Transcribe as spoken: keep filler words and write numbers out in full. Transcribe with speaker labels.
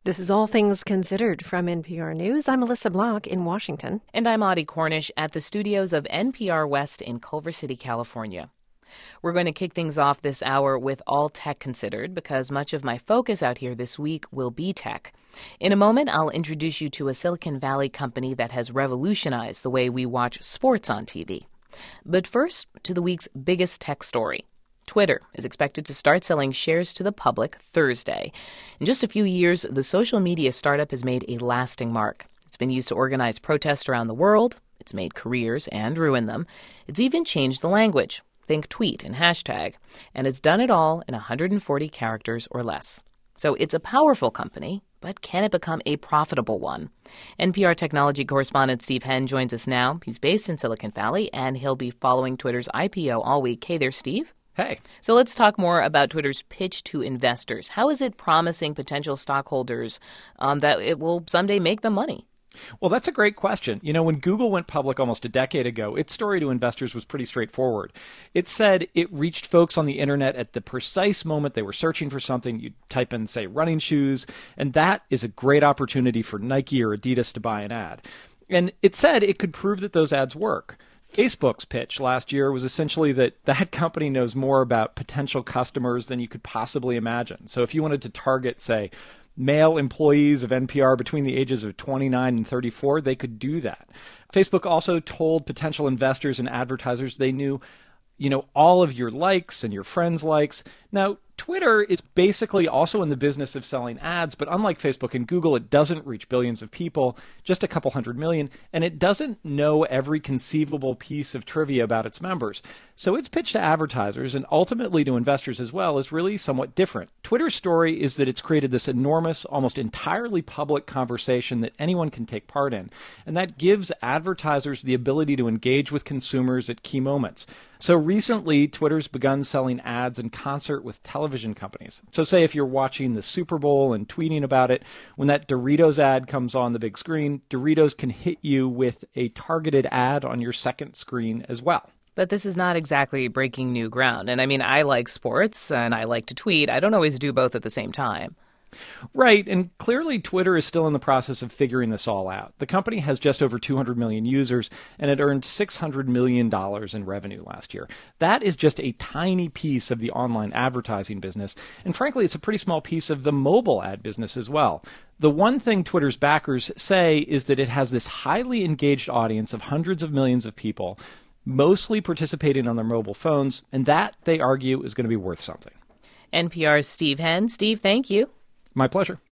Speaker 1: This is All Things Considered from N P R News. I'm Melissa Block in Washington.
Speaker 2: And I'm Audie Cornish at the studios of N P R West in Culver City, California. We're going to kick things off this hour with All Tech Considered because much of my focus out here this week will be tech. In a moment, I'll introduce you to a Silicon Valley company that has revolutionized the way we watch sports on T V. But first, to the week's biggest tech story. Twitter is expected to start selling shares to the public Thursday. In just a few years, the social media startup has made a lasting mark. It's been used to organize protests around the world. It's made careers and ruined them. It's even changed the language. Think tweet and hashtag. And it's done it all in one hundred forty characters or less. So it's a powerful company, but can it become a profitable one? N P R technology correspondent Steve Henn joins us now. He's based in Silicon Valley, and he'll be following Twitter's I P O all week. Hey there, Steve.
Speaker 3: Hey.
Speaker 2: So let's talk more about Twitter's pitch to investors. How is it promising potential stockholders um, that it will someday make them money?
Speaker 3: Well, that's a great question. You know, when Google went public almost a decade ago, its story to investors was pretty straightforward. It said it reached folks on the internet at the precise moment they were searching for something. You'd type in, say, running shoes, and that is a great opportunity for Nike or Adidas to buy an ad. And it said it could prove that those ads work. Facebook's pitch last year was essentially that that company knows more about potential customers than you could possibly imagine. So if you wanted to target, say, male employees of N P R between the ages of twenty-nine and thirty-four, they could do that. Facebook also told potential investors and advertisers they knew, you know, all of your likes and your friends' likes. Now, Twitter is basically also in the business of selling ads, but unlike Facebook and Google, it doesn't reach billions of people, just a couple hundred million, and it doesn't know every conceivable piece of trivia about its members. So its pitch to advertisers and ultimately to investors as well is really somewhat different. Twitter's story is that it's created this enormous, almost entirely public conversation that anyone can take part in, and that gives advertisers the ability to engage with consumers at key moments. So recently, Twitter's begun selling ads in concert with television companies. So say if you're watching the Super Bowl and tweeting about it, when that Doritos ad comes on the big screen, Doritos can hit you with a targeted ad on your second screen as well.
Speaker 2: But this is not exactly breaking new ground. And I mean, I like sports and I like to tweet. I don't always do both at the same time.
Speaker 3: Right, and clearly Twitter is still in the process of figuring this all out. The company has just over two hundred million users, and it earned six hundred million dollars in revenue last year. That is just a tiny piece of the online advertising business, and frankly, it's a pretty small piece of the mobile ad business as well. The one thing Twitter's backers say is that it has this highly engaged audience of hundreds of millions of people, mostly participating on their mobile phones, and that, they argue, is going to be worth something.
Speaker 2: N P R's Steve Henn. Steve, thank you.
Speaker 3: My pleasure.